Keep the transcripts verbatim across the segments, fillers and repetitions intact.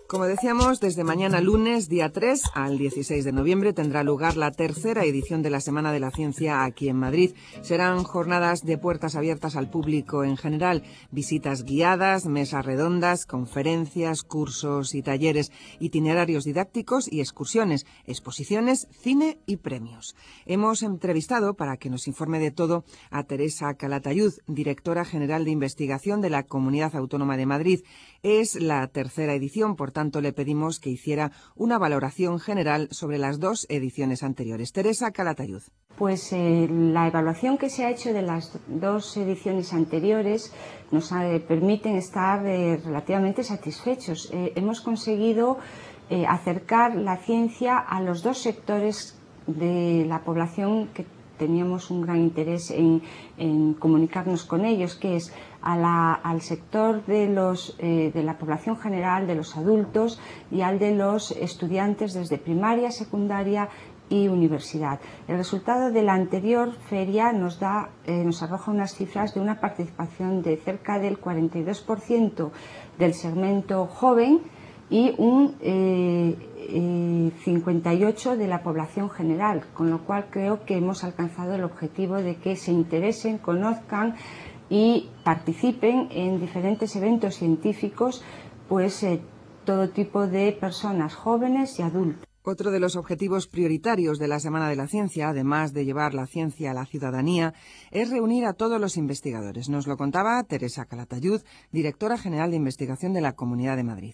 Como decíamos, desde mañana lunes, día tres, al dieciséis de noviembre, tendrá lugar la tercera edición de la Semana de la Ciencia aquí en Madrid. Serán jornadas de puertas abiertas al público en general, visitas guiadas, mesas redondas, conferencias, cursos y talleres, itinerarios didácticos y excursiones, exposiciones, cine y premios. Hemos entrevistado, para que nos informe de todo, a Teresa Calatayud, directora general de investigación de la Comunidad Autónoma de Madrid. Es la tercera edición, por tanto le pedimos que hiciera una valoración general sobre las dos ediciones anteriores. Teresa Calatayud. Pues eh, la evaluación que se ha hecho de las dos ediciones anteriores nos eh, permiten estar eh, relativamente satisfechos. Eh, hemos conseguido eh, acercar la ciencia a los dos sectores de la población que teníamos un gran interés en, en comunicarnos con ellos, que es a la, al sector de, los, eh, de la población general, de los adultos, y al de los estudiantes desde primaria, secundaria y universidad. El resultado de la anterior feria nos, da, eh, nos arroja unas cifras de una participación de cerca del cuarenta y dos por ciento del segmento joven y un eh, eh, cincuenta y ocho por ciento de la población general, con lo cual creo que hemos alcanzado el objetivo de que se interesen, conozcan y participen en diferentes eventos científicos, pues eh, todo tipo de personas jóvenes y adultos. Otro de los objetivos prioritarios de la Semana de la Ciencia, además de llevar la ciencia a la ciudadanía, es reunir a todos los investigadores. Nos lo contaba Teresa Calatayud, directora general de investigación de la Comunidad de Madrid.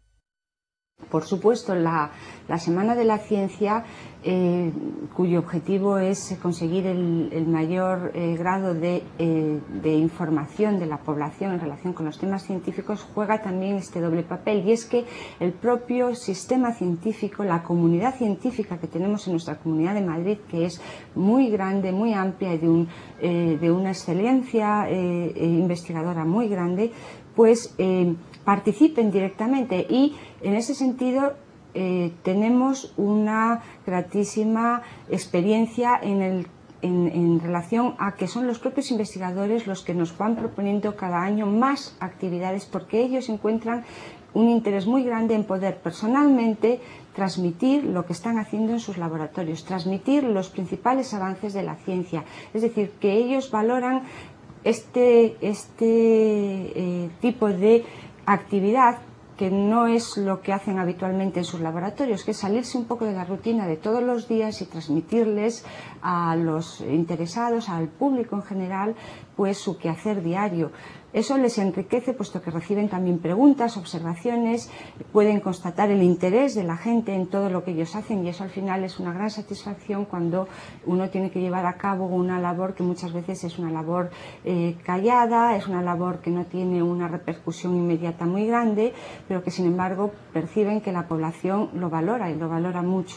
Por supuesto, la, la Semana de la Ciencia, eh, cuyo objetivo es conseguir el, el mayor eh, grado de, eh, de información de la población en relación con los temas científicos, juega también este doble papel, y es que el propio sistema científico, la comunidad científica que tenemos en nuestra Comunidad de Madrid, que es muy grande, muy amplia y de, un, eh, de una excelencia eh, eh, investigadora muy grande, pues eh, participen directamente, y en ese sentido eh, tenemos una gratísima experiencia en, el, en, en relación a que son los propios investigadores los que nos van proponiendo cada año más actividades, porque ellos encuentran un interés muy grande en poder personalmente transmitir lo que están haciendo en sus laboratorios, transmitir los principales avances de la ciencia. Es decir, que ellos valoran este, este eh, tipo de actividad, que no es lo que hacen habitualmente en sus laboratorios, que es salirse un poco de la rutina de todos los días y transmitirles a los interesados, al público en general, pues su quehacer diario. Eso les enriquece, puesto que reciben también preguntas, observaciones, pueden constatar el interés de la gente en todo lo que ellos hacen, y eso al final es una gran satisfacción cuando uno tiene que llevar a cabo una labor que muchas veces es una labor eh, callada, es una labor que no tiene una repercusión inmediata muy grande, pero que sin embargo perciben que la población lo valora y lo valora mucho.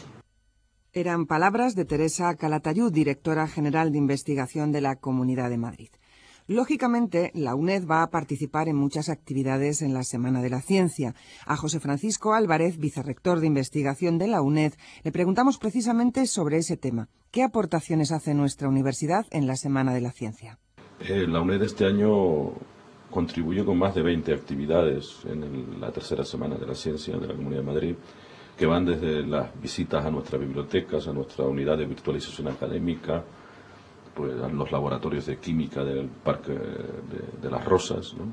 Eran palabras de Teresa Calatayud, directora general de investigación de la Comunidad de Madrid. Lógicamente, la UNED va a participar en muchas actividades en la Semana de la Ciencia. A José Francisco Álvarez, vicerrector de investigación de la UNED, le preguntamos precisamente sobre ese tema. ¿Qué aportaciones hace nuestra universidad en la Semana de la Ciencia? Eh, la UNED este año contribuye con más de veinte actividades en el, la tercera Semana de la Ciencia de la Comunidad de Madrid, que van desde las visitas a nuestras bibliotecas, a nuestra unidad de virtualización académica, pues a los laboratorios de química del Parque de, de las Rosas, ¿no?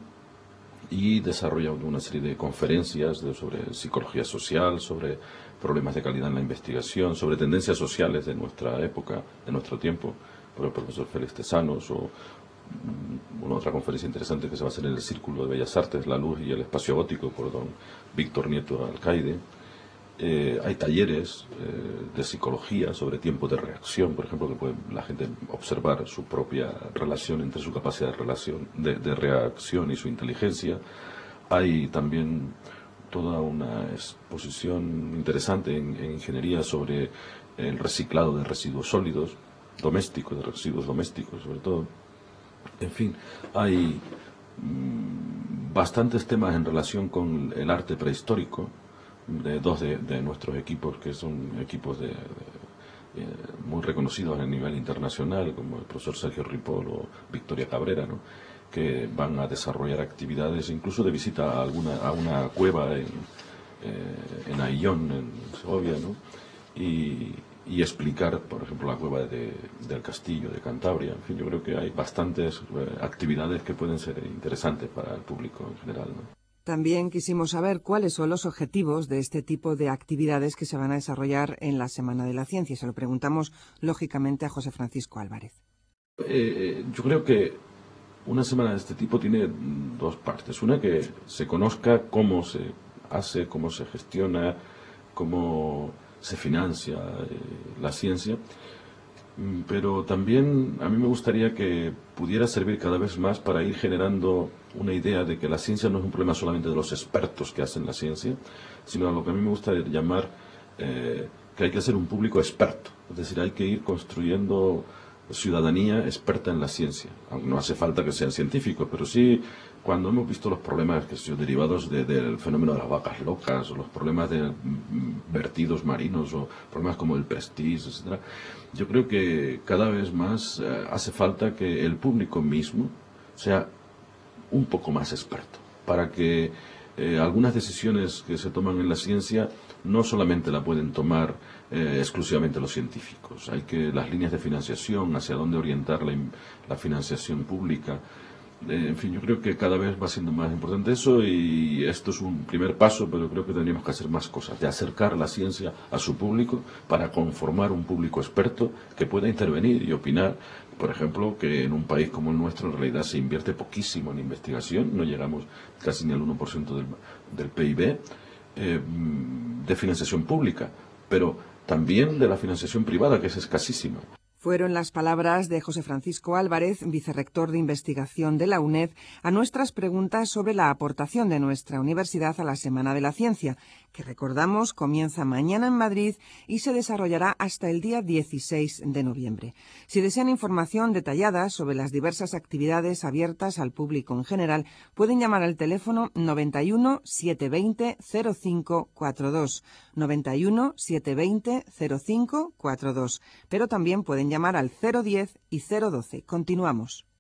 Y desarrolla una serie de conferencias de, sobre psicología social, sobre problemas de calidad en la investigación, sobre tendencias sociales de nuestra época, de nuestro tiempo, por el profesor Félix Tesanos, o una otra conferencia interesante que se va a hacer en el Círculo de Bellas Artes, La Luz y el Espacio Gótico, por don Víctor Nieto Alcaide. Eh, hay talleres eh, de psicología sobre tiempos de reacción, por ejemplo, que puede la gente observar su propia relación entre su capacidad de, relación, de, de reacción y su inteligencia. Hay también toda una exposición interesante en, en ingeniería sobre el reciclado de residuos sólidos, domésticos, de residuos domésticos sobre todo. En fin, hay mmm, bastantes temas en relación con el arte prehistórico, de dos de, de nuestros equipos, que son equipos de, de, de, muy reconocidos a nivel internacional, como el profesor Sergio Ripoll o Victoria Cabrera, ¿no? Que van a desarrollar actividades, incluso de visita a, alguna, a una cueva en, eh, en Ayllón, en Segovia, ¿no? Y, y explicar, por ejemplo, la cueva de, del Castillo, de Cantabria. En fin, yo creo que hay bastantes eh, actividades que pueden ser interesantes para el público en general, ¿no? También quisimos saber cuáles son los objetivos de este tipo de actividades que se van a desarrollar en la Semana de la Ciencia. Se lo preguntamos, lógicamente, a José Francisco Álvarez. Eh, yo creo que una semana de este tipo tiene dos partes. Una, que se conozca cómo se hace, cómo se gestiona, cómo se financia eh, la ciencia. Pero también a mí me gustaría que pudiera servir cada vez más para ir generando una idea de que la ciencia no es un problema solamente de los expertos que hacen la ciencia, sino a lo que a mí me gusta llamar eh, que hay que ser un público experto. Es decir, hay que ir construyendo ciudadanía experta en la ciencia. Aunque no hace falta que sean científicos, pero sí, cuando hemos visto los problemas que son derivados de, del fenómeno de las vacas locas, o los problemas de vertidos marinos, o problemas como el Prestige, etcétera, yo creo que cada vez más eh, hace falta que el público mismo sea un poco más experto, para que eh, algunas decisiones que se toman en la ciencia no solamente la pueden tomar eh, exclusivamente los científicos. Hay que las líneas de financiación, hacia dónde orientar la, la financiación pública. Eh, en fin, yo creo que cada vez va siendo más importante eso, y esto es un primer paso, pero creo que tendríamos que hacer más cosas, de acercar la ciencia a su público para conformar un público experto que pueda intervenir y opinar. Por ejemplo, que en un país como el nuestro en realidad se invierte poquísimo en investigación, no llegamos casi ni al uno por ciento del, del P I B, eh, de financiación pública, pero también de la financiación privada, que es escasísima. Fueron las palabras de José Francisco Álvarez, vicerrector de investigación de la UNED, a nuestras preguntas sobre la aportación de nuestra universidad a la Semana de la Ciencia, que recordamos comienza mañana en Madrid y se desarrollará hasta el día dieciséis de noviembre. Si desean información detallada sobre las diversas actividades abiertas al público en general, pueden llamar al teléfono noventa y uno, setecientos veinte, cero cinco cuarenta y dos, noventa y uno, setecientos veinte, cero cinco cuarenta y dos, pero también pueden llamar al cero diez y cero doce. Continuamos.